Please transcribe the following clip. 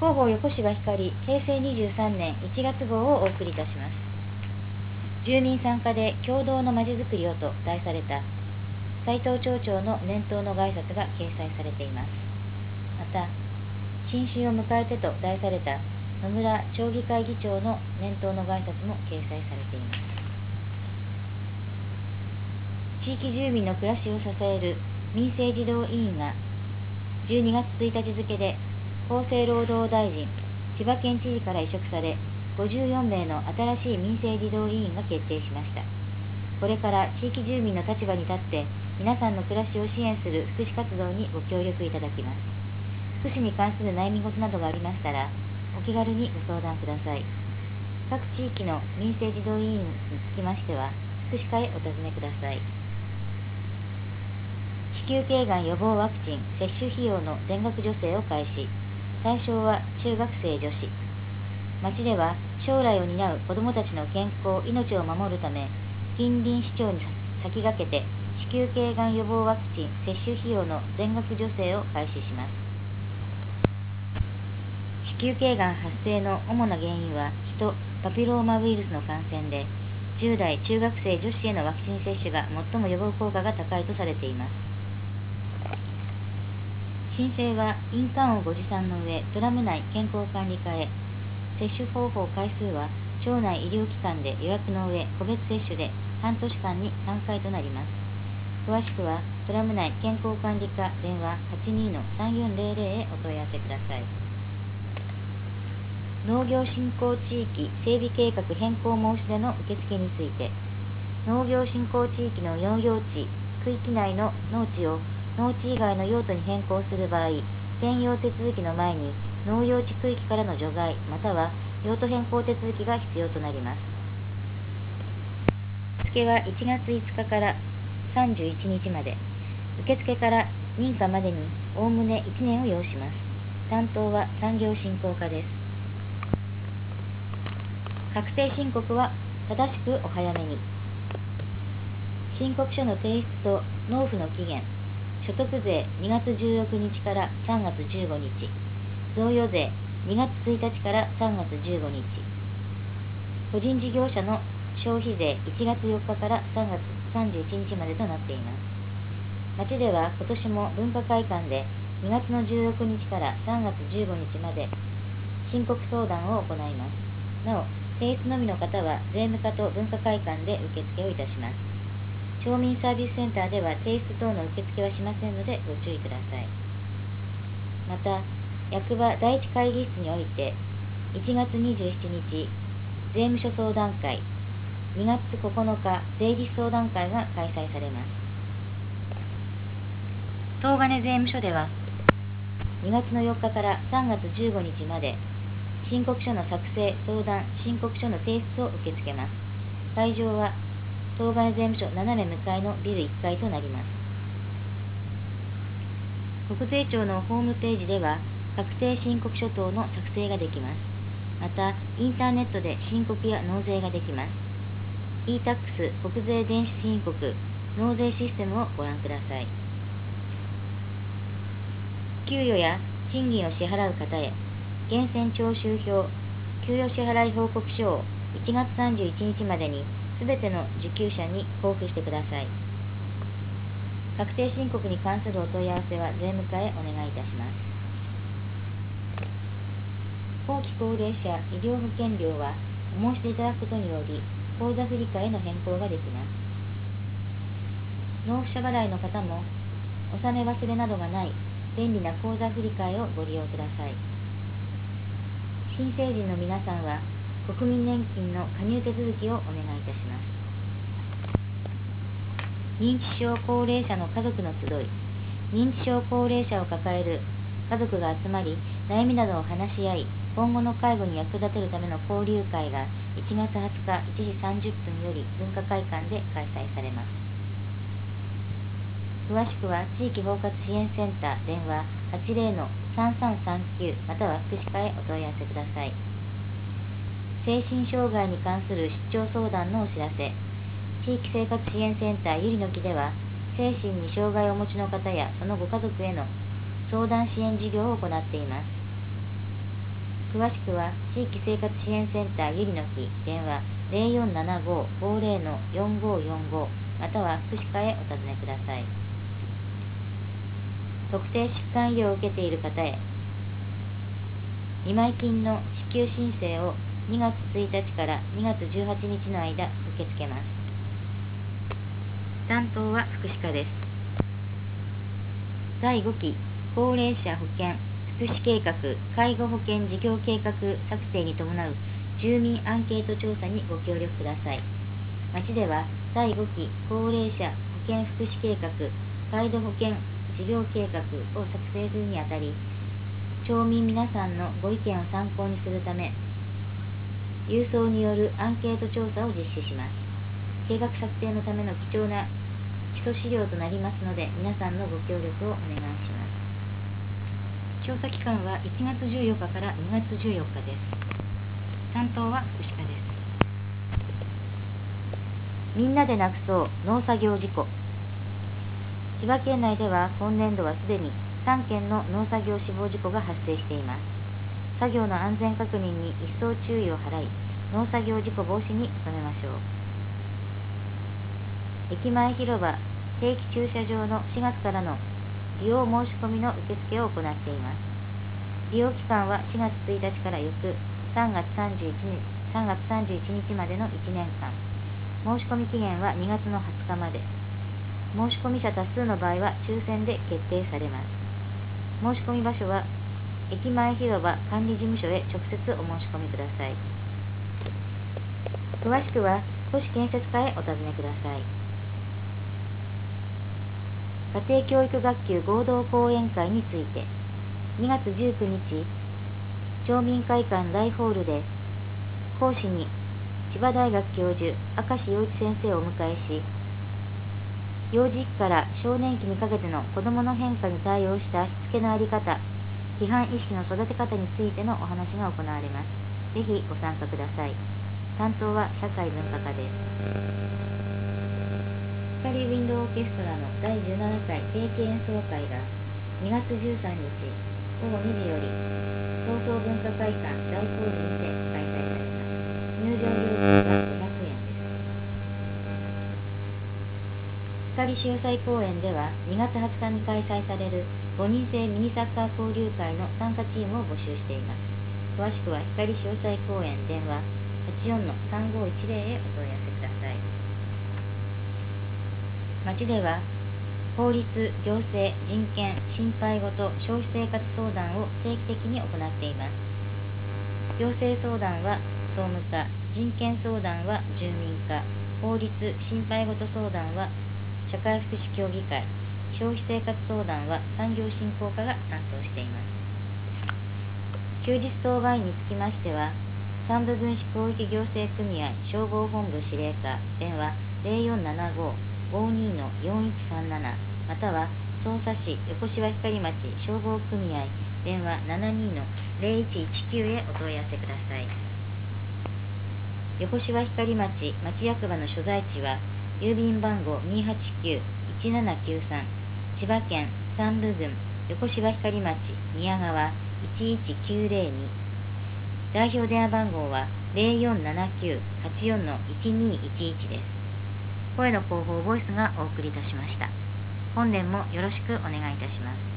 広報横芝光平成23年1月号をお送りいたします。住民参加で共同のまちづくりをと題された斉藤町長の年頭のご挨拶が掲載されています。また、新春を迎えてと題された野村町議会議長の年頭のご挨拶も掲載されています。地域住民の暮らしを支える民生児童委員が12月1日付で厚生労働大臣、千葉県知事から委嘱され、54名の新しい民生児童委員が決定しました。これから地域住民の立場に立って皆さんの暮らしを支援する福祉活動にご協力いただきます。福祉に関する悩み事などがありましたらお気軽にご相談ください。各地域の民生児童委員につきましては福祉課へお尋ねください。子宮頸がん予防ワクチン接種費用の全額助成を開始。対象は中学生女子。町では将来を担う子どもたちの健康・命を守るため、近隣市長に先駆けて子宮頸がん予防ワクチン接種費用の全額助成を開始します。子宮頸がん発生の主な原因はヒトパピローマウイルスの感染で、10代中学生女子へのワクチン接種が最も予防効果が高いとされています。申請は印鑑をご持参の上、トラム内健康管理課へ。接種方法回数は町内医療機関で予約の上、個別接種で半年間に3回となります。詳しくはトラム内健康管理課電話 82-3400 へお問い合わせください。農業振興地域整備計画変更申し出の受付について、農業振興地域の農業地区域内の農地を農地以外の用途に変更する場合、転用手続きの前に農用地区域からの除外または用途変更手続きが必要となります。受付は1月5日から31日まで。受付から認可までにおおむね1年を要します。担当は産業振興課です。確定申告は正しくお早めに。申告書の提出と納付の期限、所得税2月16日から3月15日、贈与税2月1日から3月15日、個人事業者の消費税1月4日から3月31日までとなっています。町では今年も文化会館で2月の16日から3月15日まで申告相談を行います。なお、提出のみの方は税務課と文化会館で受付をいたします。町民サービスセンターでは提出等の受付はしませんのでご注意ください。また、役場第一会議室において1月27日税務署相談会、2月9日税理士相談会が開催されます。東金税務署では2月の4日から3月15日まで申告書の作成・相談、申告書の提出を受け付けます。会場は東金税務署斜め向かいのビル1階となります。国税庁のホームページでは確定申告書等の作成ができます。また、インターネットで申告や納税ができます。e-tax 国税電子申告納税システムをご覧ください。給与や賃金を支払う方へ、源泉徴収票、給与支払い報告書を1月31日までにすべての受給者に交付してください。確定申告に関するお問い合わせは税務課へお願いいたします。後期高齢者医療保険料はお申し出いただくことにより口座振替への変更ができます。納付者払いの方も納め忘れなどがない便利な口座振替をご利用ください。新成人の皆さんは国民年金の加入手続きをお願いいたします。認知症高齢者の家族の集い、認知症高齢者を抱える家族が集まり悩みなどを話し合い、今後の介護に役立てるための交流会が1月20日1時30分より文化会館で開催されます。詳しくは地域包括支援センター電話 80-3339 または福祉課へお問い合わせください。精神障害に関する出張相談のお知らせ。地域生活支援センターゆりの木では精神に障害をお持ちの方やそのご家族への相談支援事業を行っています。 詳しくは地域生活支援センターゆりの木電話0475-50-4545または福祉課へお尋ねください。特定疾患医療を受けている方へ見舞金の支給申請を2月1日から2月18日の間受け付けます。担当は福祉課です。第5期高齢者保健福祉計画介護保険事業計画策定に伴う住民アンケート調査にご協力ください。町では第5期高齢者保健福祉計画介護保険事業計画を作成するにあたり、町民皆さんのご意見を参考にするため、郵送によるアンケート調査を実施します。計画策定のための貴重な基礎資料となりますので、皆さんのご協力をお願いします。調査期間は1月14日から2月14日です。担当は福祉課です。みんなでなくそう農作業事故。千葉県内では今年度はすでに3件の農作業死亡事故が発生しています。作業の安全確認に一層注意を払い、農作業事故防止に努めましょう。駅前広場定期駐車場の4月からの利用申し込みの受付を行っています。利用期間は4月1日から翌3月31日までの1年間。申し込み期限は2月の20日まで。申し込み者多数の場合は抽選で決定されます。申し込み場所は駅前広場管理事務所へ直接お申し込みください。詳しくは都市建設課へお尋ねください。家庭教育学級合同講演会について、2月19日、町民会館大ホールで、講師に千葉大学教授明石洋一先生をお迎えし、幼児期から少年期にかけての子どもの変化に対応したしつけの在り方、規範意識の育て方についてのお話が行われます。ぜひご参加ください。担当は社会文化課です。光ウィンドウオーケストラの第17回定期演奏会が2月13日午後2時より東総文化会館大ホールにて開催されます。入場料金は500円です。光潮祭公演では2月20日に開催される5人制ミニサッカー交流会の参加チームを募集しています。詳しくは光潮祭公演電話84-3510へお問い合わせください。町では法律、行政、人権、心配事、消費生活相談を定期的に行っています。行政相談は総務課、人権相談は住民課、法律、心配事相談は社会福祉協議会、消費生活相談は産業振興課が担当しています。休日当該につきましては、山武郡市広域行政組合消防本部司令課電話0475-52-4137または匝瑳市横芝光町消防組合電話72-0119へお問い合わせください。横芝光町町役場の所在地は郵便番号289-1793千葉県山武郡横芝光町宮川11902代表電話番号は0479-84-1211です。声の広報ボイスがお送りいたしました。本年もよろしくお願いいたします。